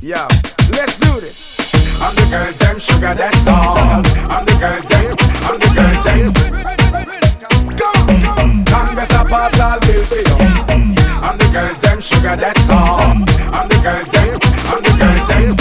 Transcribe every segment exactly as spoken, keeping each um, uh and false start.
Yo, let's do this. I'm the girls, them sugar, that's all. I'm the girls, them, I'm the girls, them. Go, go. Congress, I pass all bill for you. I'm the girls, them sugar, that's all. I'm the girls, them, I'm the girls, them.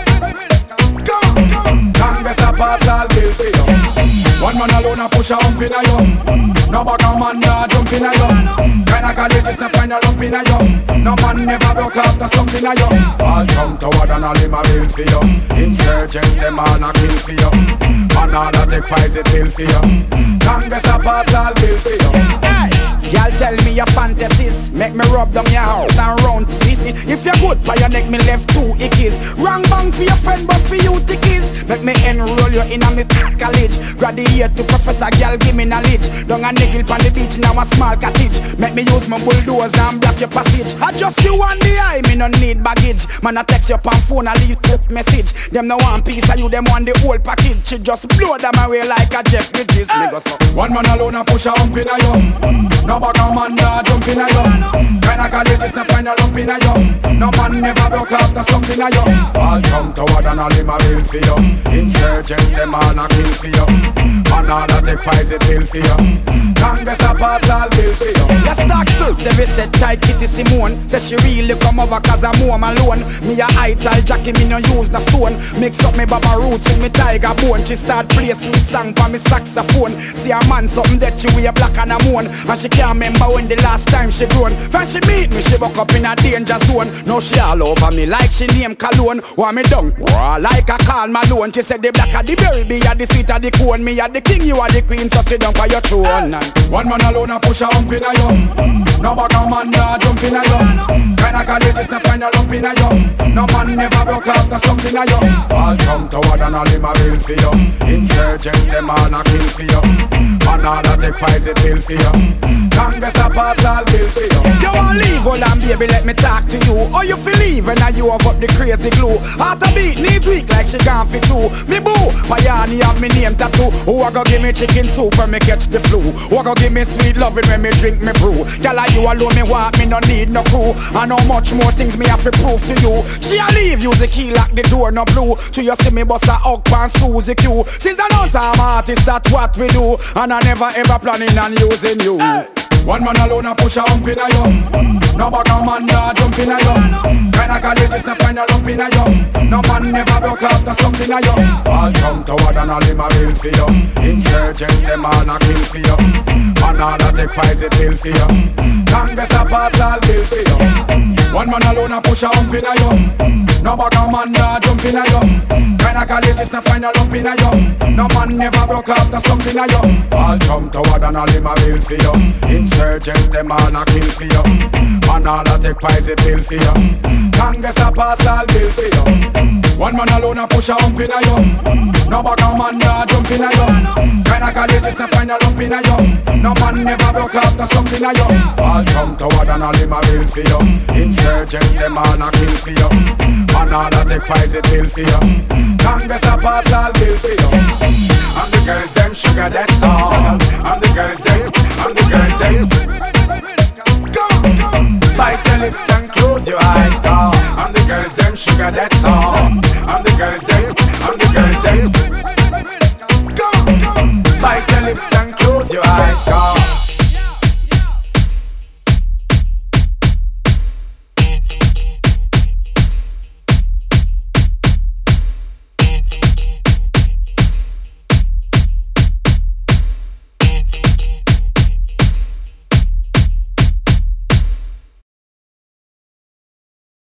Go, go. Congress, I pass all bill for you. One man alone a push a hump in a you. No bugger man nah jump in a you. Kinda college is to find a lump in a you. No man never broke out the slump in a you. All jump toward and all him a bill for you. Insurgents them all a kill for you. Man all a take poison pill for you. Congress a pass all bill for you. Hey, y'all tell me your fantasies. Make me rub down your house and round this. If you're good by your neck me left two ickies. Wrong bang for your friend but for you tickies. Make me enroll you in a me college. Graduate to professor, girl give me knowledge. Down a niggle on the beach, now a small cottage. Make me use my bulldozer and block your passage. I just you on the eye, me no need baggage. Man I text you on phone, I leave quick message. Them no want piece of you, them want the whole package. She just blow them away like a Jeff Bridges. Hey. Go so. One man alone a push a hump in a you. No bugger man nah jump in a you. Kinda college is to find a lump in a you. No man never broke out the slump in a you. All jump toward and all him a bill for you. Insurgents them all a kill for you. Man all a take poison pill for you. Congress a pass all bill for you. Let's talk so. Debbie said tight Kitty Simone. Say she really come over cause I'm home alone. Me a ital Jackie, me no use the stone. Mix up me Baba roots with me tiger bone. She start play sweet song for me saxophone. See a man something that she wear black and a moon. And she can't remember when the last time she grown. When she meet me, she buck up in a danger zone. Now she all over me like she name Cologne. Want me down, oh, like a Karl Malone. She said the black of the berry, be at the sweet of the cone. Me at the king, you are the queen, so sit down for your throne. One man alone a push a hump in a you. No bugger man nah jump in a you. Kinda college is to find a lump in a you. No man never broke out the slump in a you. All jump toward and all him a bill for you. Insurgents them all a kill for you. Man all a take poison pill for you. Congress a pass all bill for you. You want leave, hold on baby, let me talk to you. Or you feel leave and now you have up the crazy glue. Heart a beat, knees weak like she gone fit through. Me boo, Payani have me name tattoo. Who a go give me chicken soup when me catch the flu? Who a go give me sweet loving when me drink me brew? Girl like you alone me want, me no need no crew. And how much more things me have to prove to you. She a leave, use the key lock the door no blue. To you see me bust a hug pan Suzy Q. She's an on-time artist, that's what we do. And I never ever planning on using you. Hey. One man alone a push a hump in a you. No bugger man nah jump in a you. Kinda college is to find a lump in a you. No man never broke out the slump in a you. All jump toward and all him a bill for you. Insurgents them all a kill for you. Man all a take poison pill for you. Congress a pass all bill for you. One man alone a push a hump in a you. No bugger man nah jump in a you. Kinda college is to find a lump in a you. No man never broke out the slump in a you. All jump toward and all him a bill for you. Insurgents them all a kill for you. Man all a take poison pill for you. Congress a pass all bill for you. One man alone a push a hump in a you. No bugger man nah jump in a you. Kinda college is to find a lump in a you. No man never broke out the slump in a you. All jump toward and all him a bill for you. Insurgents them all a kill for you. Man all a take poison pill for you. Congress a pass all bill for you. I'm the girls them sugar that's all. I'm the girls them, I'm the girls them. Go, go. Bite your lips and close your eyes, go. I'm the girls them sugar that's all. I'm the girls them, I'm the girls them. Go, go. Bite your lips and close your eyes, go.